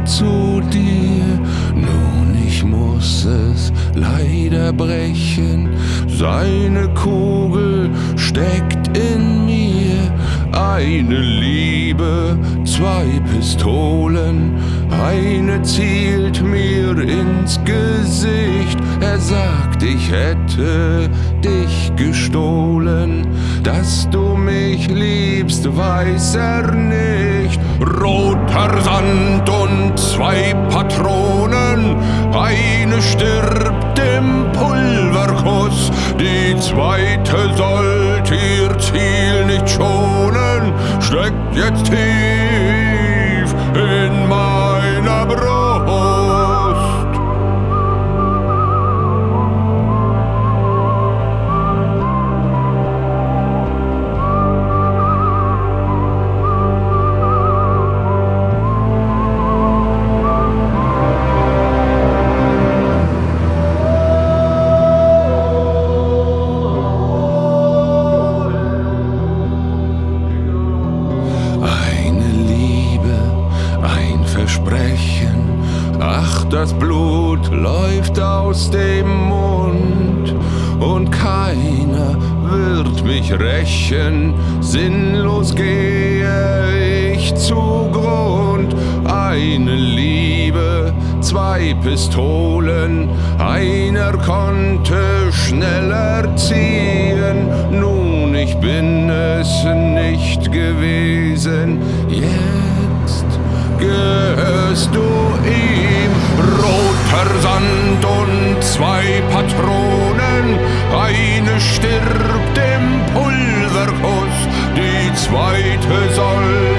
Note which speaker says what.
Speaker 1: zu dir. Nun, ich muss es leider brechen, seine Kugel steckt in mir. Eine Liebe, 2 Pistolen, eine zielt mir ins Gesicht. Er sagt, ich hätte dich gestohlen, dass du mich liebst, weiß er nicht. Roter Sand und 2 Patronen, eine stirbt im Pulverkuss, die zweite sollt ihr Ziel nicht schonen, steckt jetzt tief in meiner Brust. Versprechen, ach, das Blut läuft aus dem Mund und keiner wird mich rächen, sinnlos gehe ich zugrund. Eine Liebe, 2 Pistolen, einer konnte schneller ziehen, nun, ich bin es nicht gewesen, jetzt gehörst du ihm. Roter Sand und 2 Patronen, eine stirbt im Pulverkuss, die zweite soll